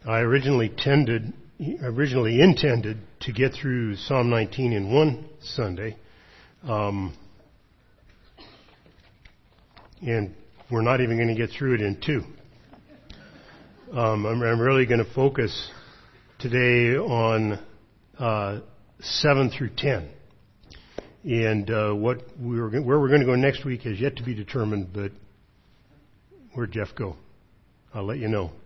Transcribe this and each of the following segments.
I originally intended to get through Psalm 19 in one Sunday, and we're not even going to get through it in two. I'm really going to focus today on 7 through 10. And where we're going to go next week is yet to be determined, but where'd Jeff go? I'll let you know.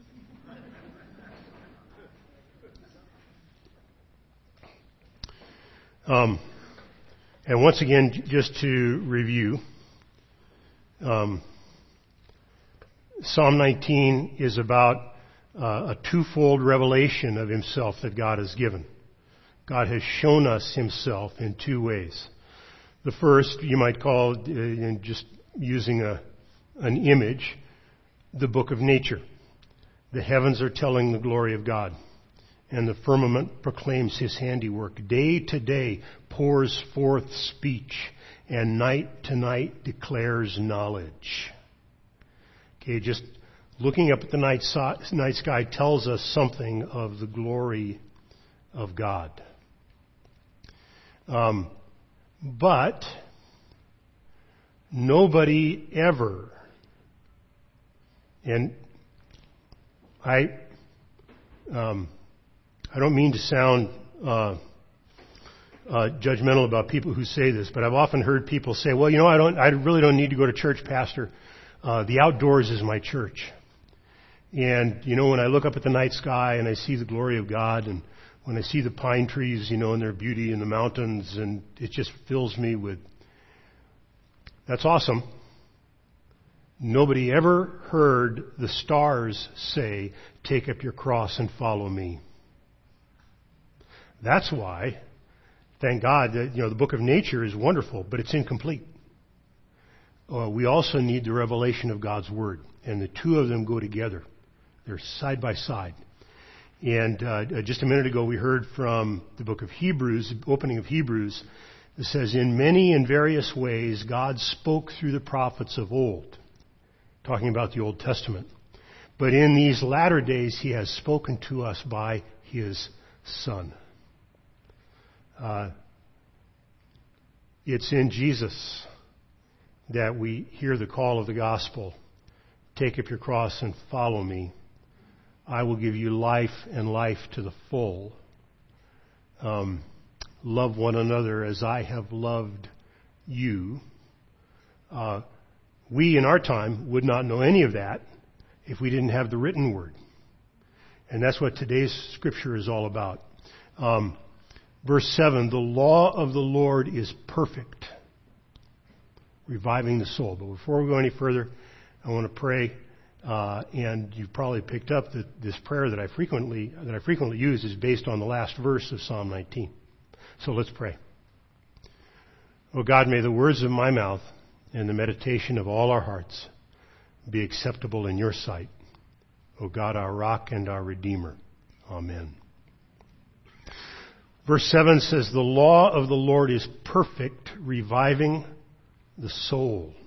And once again, just to review, Psalm 19 is about a twofold revelation of himself that God has given. God has shown us himself in two ways. The first, you might call, in just using an image, the book of nature. The heavens are telling the glory of God, and the firmament proclaims his handiwork. Day to day pours forth speech, and night to night declares knowledge. Okay, just looking up at the night sky tells us something of the glory of God. But nobody ever, and I don't mean to sound judgmental about people who say this, but I've often heard people say, "Well, I really don't need to go to church, Pastor. The outdoors is my church." And when I look up at the night sky and I see the glory of God, and when I see the pine trees, and their beauty in the mountains, and it just fills me with, that's awesome. Nobody ever heard the stars say, "Take up your cross and follow me." That's why, thank God, that the book of nature is wonderful, but it's incomplete. We also need the revelation of God's Word, and the two of them go together. They're side by side. And just a minute ago, we heard from the book of Hebrews, the opening of Hebrews. It says, "In many and various ways, God spoke through the prophets of old," talking about the Old Testament. "But in these latter days, he has spoken to us by his Son." It's in Jesus that we hear the call of the gospel. "Take up your cross and follow me. I will give you life and life to the full. Love one another as I have loved you." We in our time would not know any of that if we didn't have the written word. And that's what today's scripture is all about. Verse 7, "The law of the Lord is perfect, reviving the soul." But before we go any further, I want to pray. And you've probably picked up that this prayer that I frequently use is based on the last verse of Psalm 19. So let's pray. Oh God, may the words of my mouth and the meditation of all our hearts be acceptable in your sight. Oh God, our rock and our redeemer. Amen. Verse 7 says, "The law of the Lord is perfect, reviving the soul."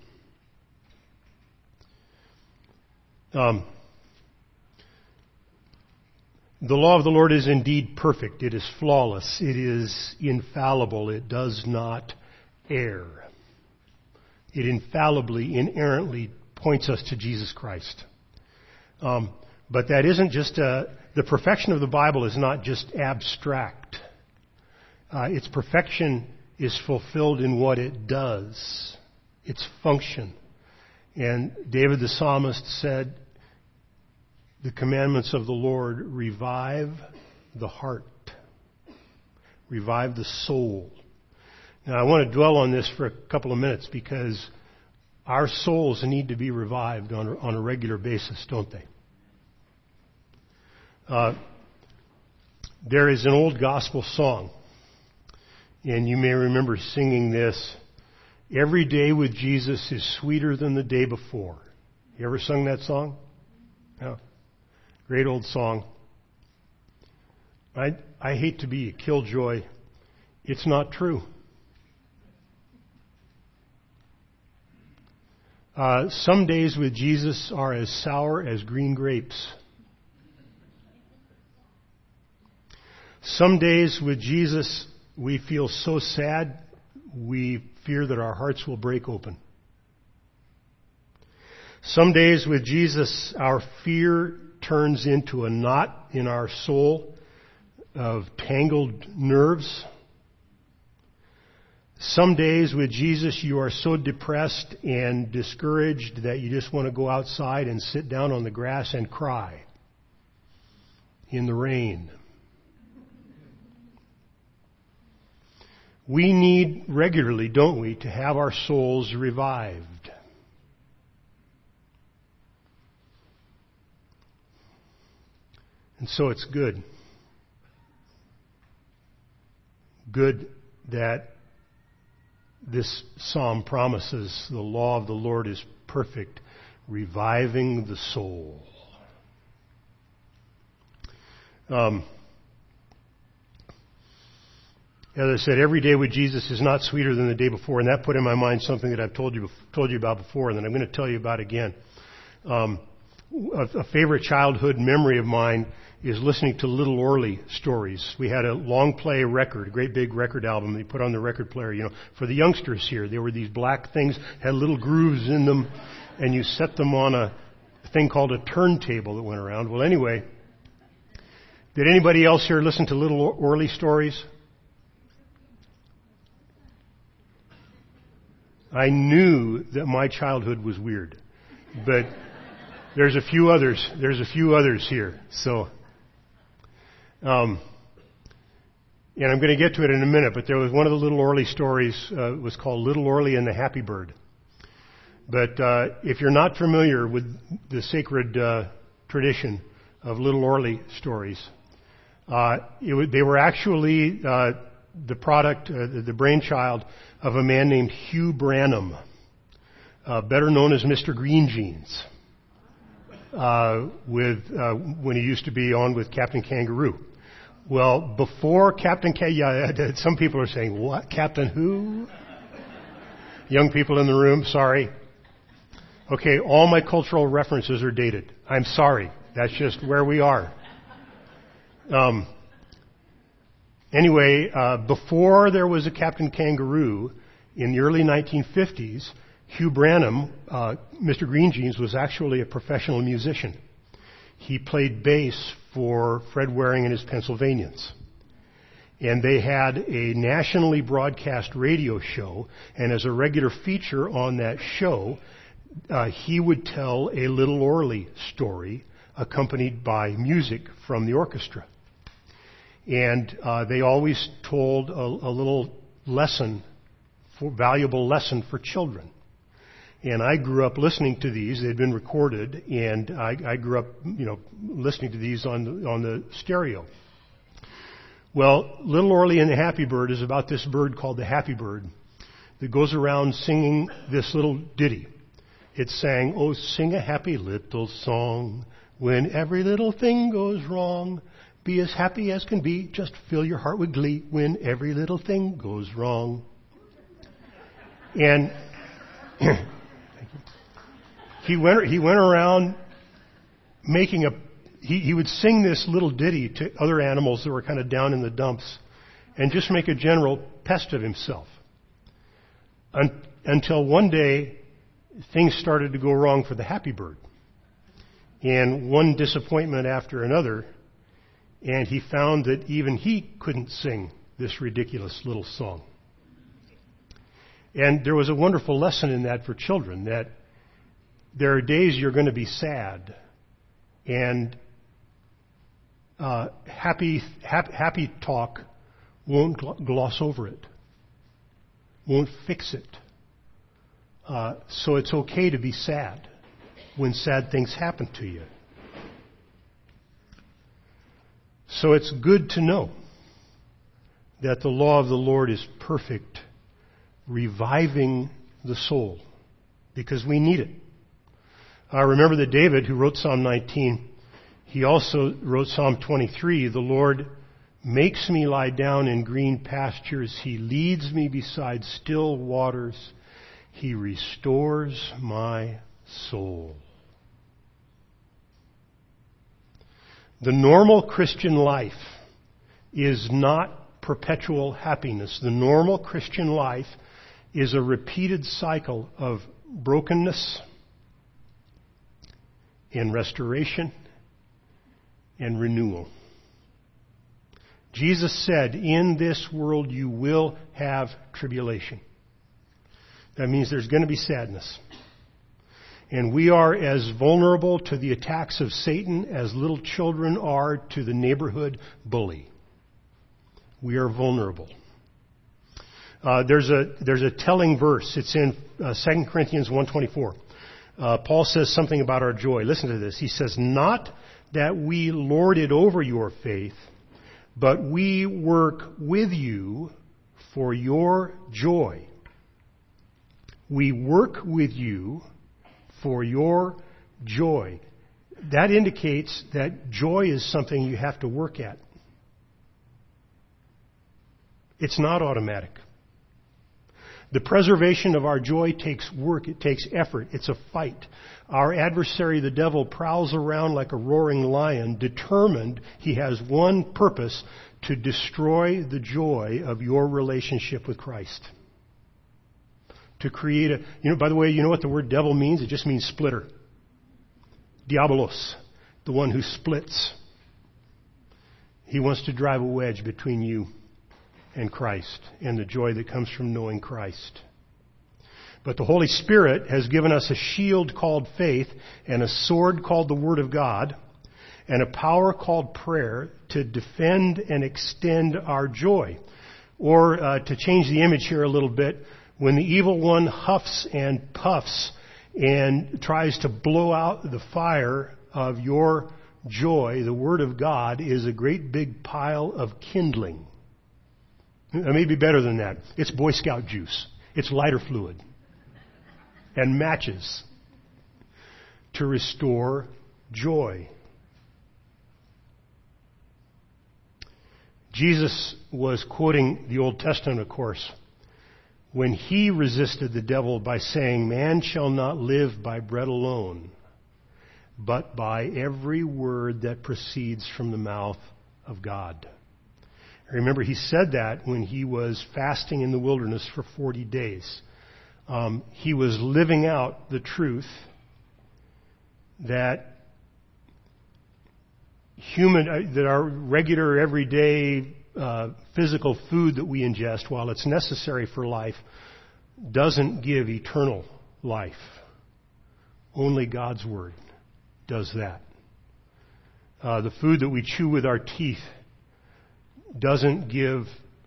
The law of the Lord is indeed perfect. It is flawless. It is infallible. It does not err. It infallibly, inerrantly points us to Jesus Christ. But that isn't just the perfection of the Bible is not just abstract. Its perfection is fulfilled in what it does, its function. And David the psalmist said, "The commandments of the Lord revive the heart, revive the soul." Now I want to dwell on this for a couple of minutes because our souls need to be revived on a regular basis, don't they? There is an old gospel song, and you may remember singing this. "Every day with Jesus is sweeter than the day before." You ever sung that song? Yeah. Great old song. I hate to be a killjoy. It's not true. Some days with Jesus are as sour as green grapes. Some days with Jesus, we feel so sad, we fear that our hearts will break open. Some days with Jesus, our fear turns into a knot in our soul of tangled nerves. Some days with Jesus, you are so depressed and discouraged that you just want to go outside and sit down on the grass and cry in the rain. We need regularly, don't we, to have our souls revived. And so it's good. Good that this psalm promises the law of the Lord is perfect, reviving the soul. As I said, every day with Jesus is not sweeter than the day before, and that put in my mind something that I've told you about before, and that I'm going to tell you about again. A favorite childhood memory of mine is listening to Little Orley stories. We had a long play record, a great big record album they put on the record player. You know, for the youngsters here, there were these black things, had little grooves in them, and you set them on a thing called a turntable that went around. Well, anyway, did anybody else here listen to Little Orley stories? I knew that my childhood was weird, but there's a few others here. So, and I'm going to get to it in a minute, but there was one of the Little Orley stories, was called Little Orley and the Happy Bird. But if you're not familiar with the sacred tradition of Little Orley stories, they were actually the product, the brainchild of a man named Hugh Branham, better known as Mr. Green Jeans, when he used to be on with Captain Kangaroo. Well, before Captain some people are saying, what? Captain who? Young people in the room, sorry. Okay, all my cultural references are dated. I'm sorry. That's just where we are. Anyway, before there was a Captain Kangaroo, in the early 1950s, Hugh Branham, Mr. Green Jeans, was actually a professional musician. He played bass for Fred Waring and his Pennsylvanians. And they had a nationally broadcast radio show, and as a regular feature on that show, he would tell a Little Orley story accompanied by music from the orchestra. And they always told a little valuable lesson for children. And I grew up listening to these. They'd been recorded, and I grew up, listening to these on the stereo. Well, Little Orley and the Happy Bird is about this bird called the Happy Bird that goes around singing this little ditty. It sang, "Oh, sing a happy little song when every little thing goes wrong. Be as happy as can be, just fill your heart with glee when every little thing goes wrong." And he went around making he would sing this little ditty to other animals that were kind of down in the dumps and just make a general pest of himself. Until one day, things started to go wrong for the Happy Bird. And one disappointment after another, and he found that even he couldn't sing this ridiculous little song. And there was a wonderful lesson in that for children, that there are days you're going to be sad, and happy talk won't gloss over it, won't fix it. So it's okay to be sad when sad things happen to you. So it's good to know that the law of the Lord is perfect, reviving the soul, because we need it. Remember that David, who wrote Psalm 19, he also wrote Psalm 23. The Lord makes me lie down in green pastures. He leads me beside still waters. He restores my soul. The normal Christian life is not perpetual happiness. The normal Christian life is a repeated cycle of brokenness and restoration and renewal. Jesus said, in this world you will have tribulation. That means there's going to be sadness. And we are as vulnerable to the attacks of Satan as little children are to the neighborhood bully. We are vulnerable. There's a telling verse. It's in 2 Corinthians 1:24. Paul says something about our joy. Listen to this. He says, not that we lord it over your faith, but we work with you for your joy. We work with you for your joy. That indicates that joy is something you have to work at. It's not automatic. The preservation of our joy takes work. It takes effort. It's a fight. Our adversary, the devil, prowls around like a roaring lion, determined he has one purpose: to destroy the joy of your relationship with Christ. To create by the way, you know what the word devil means? It just means splitter. Diabolos, the one who splits. He wants to drive a wedge between you and Christ and the joy that comes from knowing Christ. But the Holy Spirit has given us a shield called faith and a sword called the Word of God and a power called prayer to defend and extend our joy. Or to change the image here a little bit, when the evil one huffs and puffs and tries to blow out the fire of your joy, the Word of God is a great big pile of kindling. It may be better than that. It's Boy Scout juice. It's lighter fluid. And matches to restore joy. Jesus was quoting the Old Testament, of course, when he resisted the devil by saying, man shall not live by bread alone, but by every word that proceeds from the mouth of God. Remember, he said that when he was fasting in the wilderness for 40 days. He was living out the truth that our regular, everyday physical food that we ingest, while it's necessary for life, doesn't give eternal life. Only God's Word does that. The food that we chew with our teeth doesn't give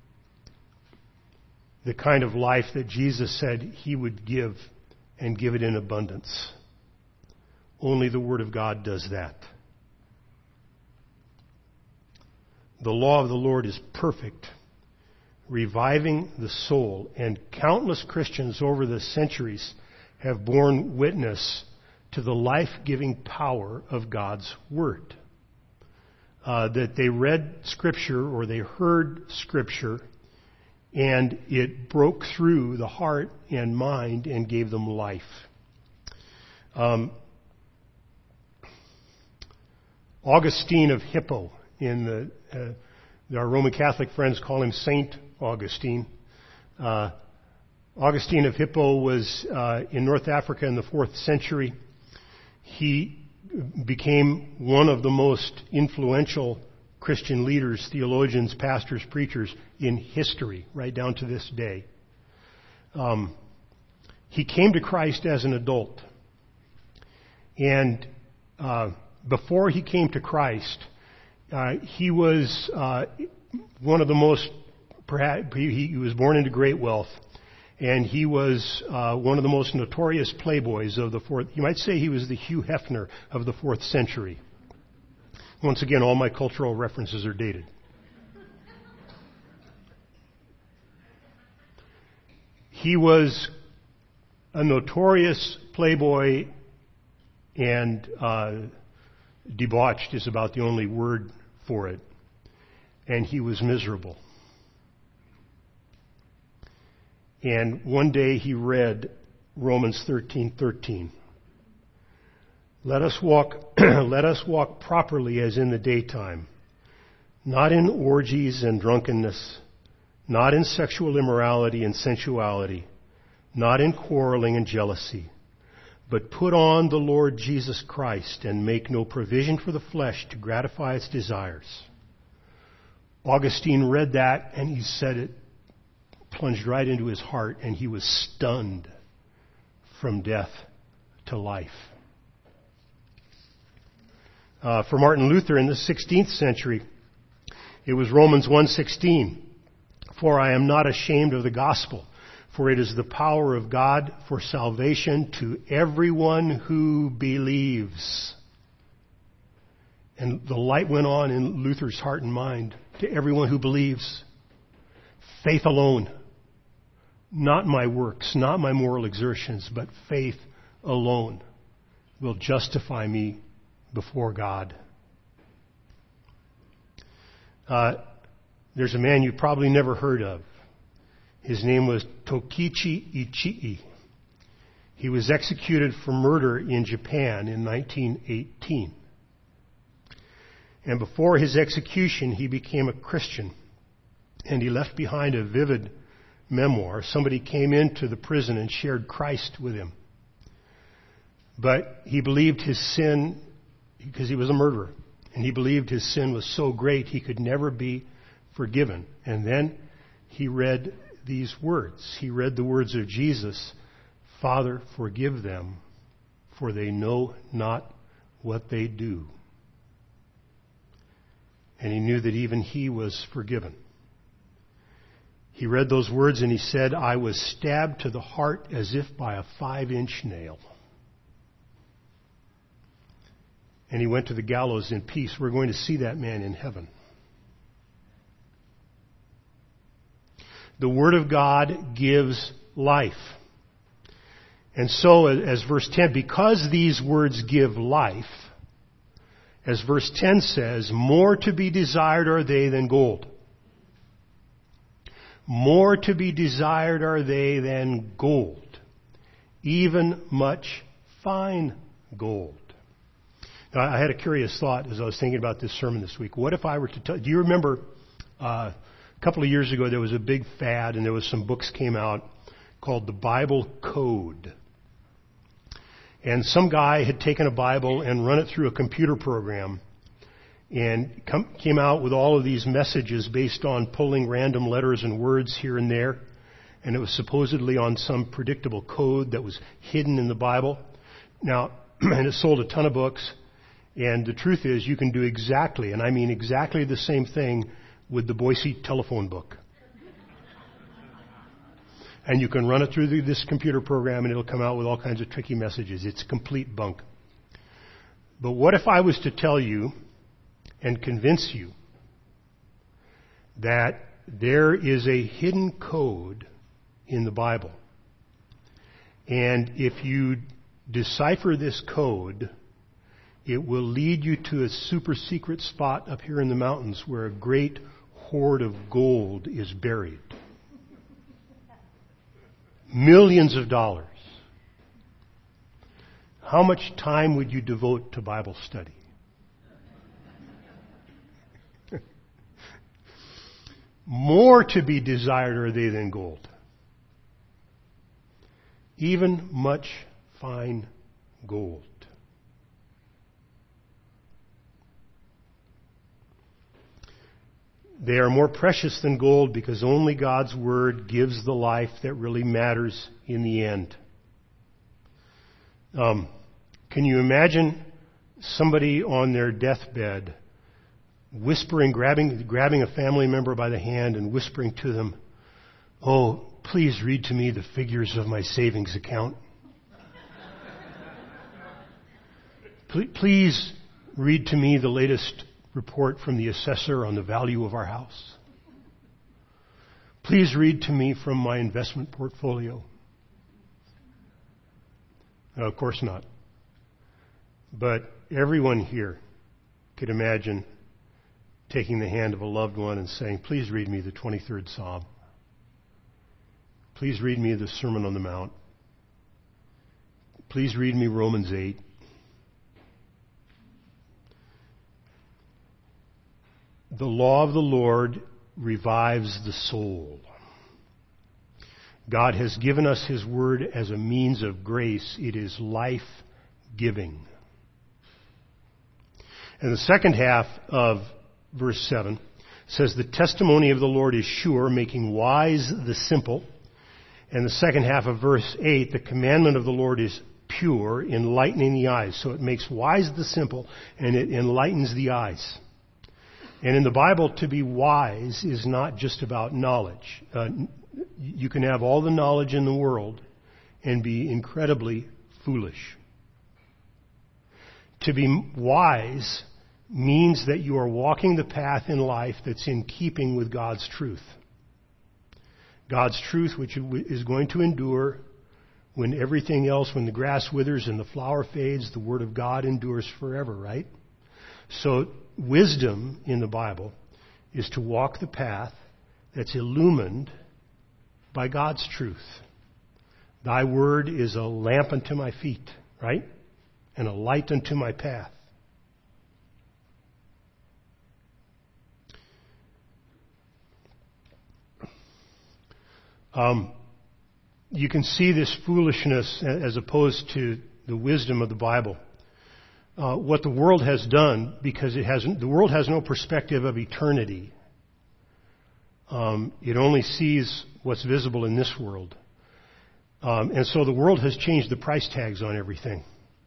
the kind of life that Jesus said He would give, and give it in abundance. Only the Word of God does that. The law of the Lord is perfect, reviving the soul, and countless Christians over the centuries have borne witness to the life-giving power of God's Word. That they read Scripture or they heard Scripture and it broke through the heart and mind and gave them life. Augustine of Hippo, our Roman Catholic friends call him Saint Augustine. Augustine of Hippo was in North Africa in the 4th century. He became one of the most influential Christian leaders, theologians, pastors, preachers in history, right down to this day. He came to Christ as an adult. And before he came to Christ, he was one of the most, perhaps, he was born into great wealth. And he was one of the most notorious playboys of the 4th. You might say he was the Hugh Hefner of the 4th century. Once again, all my cultural references are dated. He was a notorious playboy, and debauched is about the only word for it. And he was miserable. And one day he read Romans 13:13. Let us walk properly as in the daytime, not in orgies and drunkenness, not in sexual immorality and sensuality, not in quarreling and jealousy, but put on the Lord Jesus Christ and make no provision for the flesh to gratify its desires. Augustine read that and he said it plunged right into his heart and he was stunned from death to life. For Martin Luther in the 16th century, it was Romans 1:16. For I am not ashamed of the gospel, for it is the power of God for salvation to everyone who believes. And the light went on in Luther's heart and mind. To everyone who believes. Faith alone. Not my works, not my moral exertions, but faith alone will justify me before God. There's a man you probably never heard of. His name was Tokichi Ichii. He was executed for murder in Japan in 1918. And before his execution, he became a Christian. And he left behind a vivid memoir. Somebody came into the prison and shared Christ with him. But he believed his sin, because he was a murderer, and he believed his sin was so great he could never be forgiven. And then he read these words. He read the words of Jesus, Father, forgive them, for they know not what they do. And he knew that even he was forgiven. He read those words and he said, I was stabbed to the heart as if by a 5-inch nail. And he went to the gallows in peace. We're going to see that man in heaven. The Word of God gives life. And so, as verse 10, because these words give life, as verse 10 says, more to be desired are they than gold. More to be desired are they than gold, even much fine gold. Now, I had a curious thought as I was thinking about this sermon this week. What if I were to tell, do you remember a couple of years ago there was a big fad and there was some books came out called the Bible Code. And some guy had taken a Bible and run it through a computer program and came out with all of these messages based on pulling random letters and words here and there. And it was supposedly on some predictable code that was hidden in the Bible. Now, and it sold a ton of books. And the truth is, you can do exactly, and I mean exactly the same thing with the Boise telephone book. And you can run it through this computer program and it'll come out with all kinds of tricky messages. It's complete bunk. But what if I was to tell you and convince you that there is a hidden code in the Bible, and if you decipher this code, it will lead you to a super secret spot up here in the mountains where a great hoard of gold is buried. Millions of dollars. How much time would you devote to Bible study? More to be desired are they than gold, even much fine gold. They are more precious than gold because only God's Word gives the life that really matters in the end. Can you imagine somebody on their deathbed whispering, grabbing a family member by the hand and whispering to them, "Oh, please read to me the figures of my savings account. Please read to me the latest report from the assessor on the value of our house. Please read to me from my investment portfolio." No, of course not. But everyone here could imagine taking the hand of a loved one and saying, "Please read me the 23rd Psalm. Please read me the Sermon on the Mount. Please read me Romans 8. The law of the Lord revives the soul. God has given us His Word as a means of grace. It is life-giving. And the second half of verse 7 says, the testimony of the Lord is sure, making wise the simple. And the second half of verse 8, the commandment of the Lord is pure, enlightening the eyes. So it makes wise the simple, and it enlightens the eyes. And in the Bible, to be wise is not just about knowledge. You can have all the knowledge in the world and be incredibly foolish. To be wise means that you are walking the path in life that's in keeping with God's truth. God's truth, which is going to endure when everything else, when the grass withers and the flower fades, the Word of God endures forever, right? So wisdom in the Bible is to walk the path that's illumined by God's truth. Thy word is a lamp unto my feet, right? And a light unto my path. You can see this foolishness as opposed to the wisdom of the Bible. What the world has done, because the world has no perspective of eternity. It only sees what's visible in this world. And so the world has changed the price tags on everything.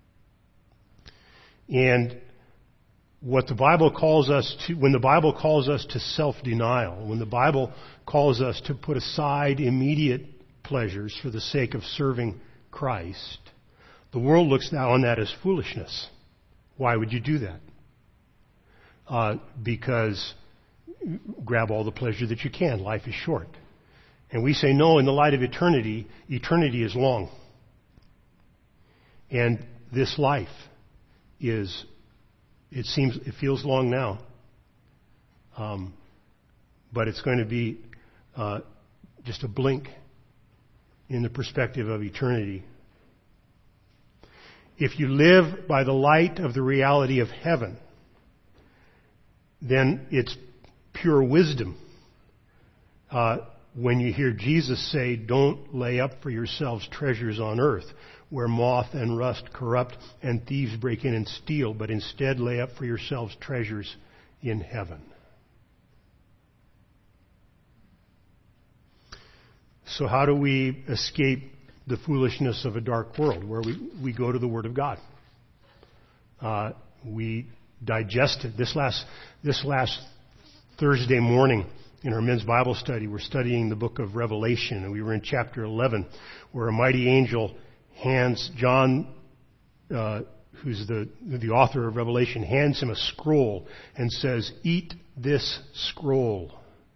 And what the Bible calls us to, when the Bible calls us to self-denial, when the Bible calls us to put aside immediate pleasures for the sake of serving Christ, the world looks down on that as foolishness. Why would you do that? Because grab all the pleasure that you can. Life is short. And we say, no, in the light of eternity, eternity is long. And this life is, it feels long now. But it's going to be just a blink in the perspective of eternity. If you live by the light of the reality of heaven, then it's pure wisdom. When you hear Jesus say, don't lay up for yourselves treasures on earth, where moth and rust corrupt and thieves break in and steal, but instead lay up for yourselves treasures in heaven. So how do we escape the foolishness of a dark world? Where we go to the Word of God. We digest it. This last Thursday morning in our men's Bible study, we're studying the book of Revelation, and we were in chapter 11, where a mighty angel hands John, who's the author of Revelation, hands him a scroll and says, "Eat this scroll."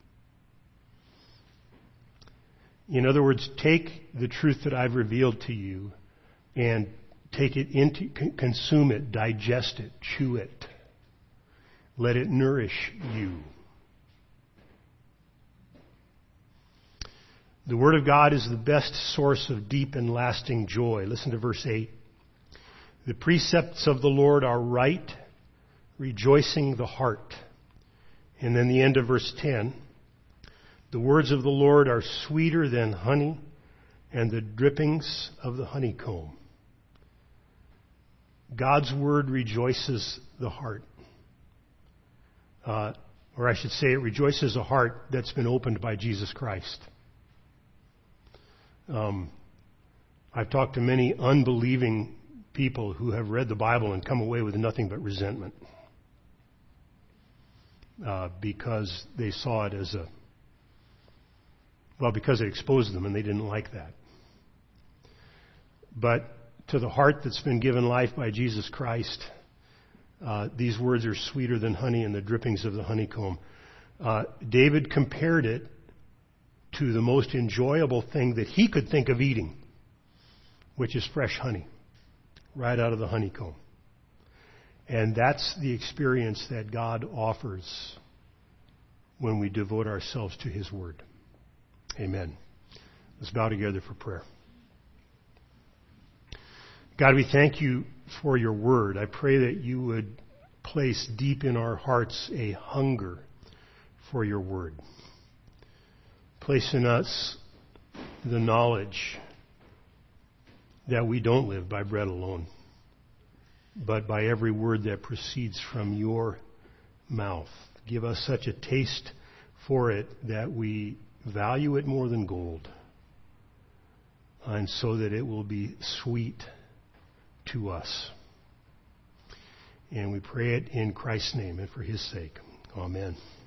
In other words, take the truth that I've revealed to you and take it into, consume it, digest it, chew it. Let it nourish you. The Word of God is the best source of deep and lasting joy. Listen to verse 8. The precepts of the Lord are right, rejoicing the heart. And then the end of verse 10. The words of the Lord are sweeter than honey and the drippings of the honeycomb. God's Word rejoices the heart. Or I should say, it rejoices a heart that's been opened by Jesus Christ. I've talked to many unbelieving people who have read the Bible and come away with nothing but resentment. Because they saw it as because it exposed them and they didn't like that. But to the heart that's been given life by Jesus Christ, these words are sweeter than honey and the drippings of the honeycomb. David compared it to the most enjoyable thing that he could think of eating, which is fresh honey, right out of the honeycomb. And that's the experience that God offers when we devote ourselves to His Word. Amen. Let's bow together for prayer. God, we thank You for Your Word. I pray that You would place deep in our hearts a hunger for your word. Place in us the knowledge that we don't live by bread alone, but by every word that proceeds from your mouth. Give us such a taste for it that we value it more than gold, and so that it will be sweet to us. And we pray it in Christ's name and for his sake. Amen.